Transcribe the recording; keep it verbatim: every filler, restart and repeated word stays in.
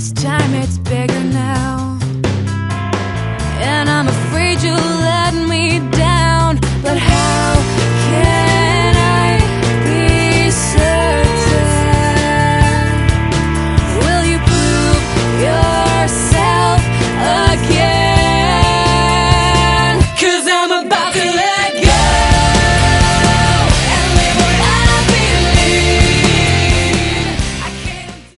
this time it's bigger now. And I'm afraid you'll let me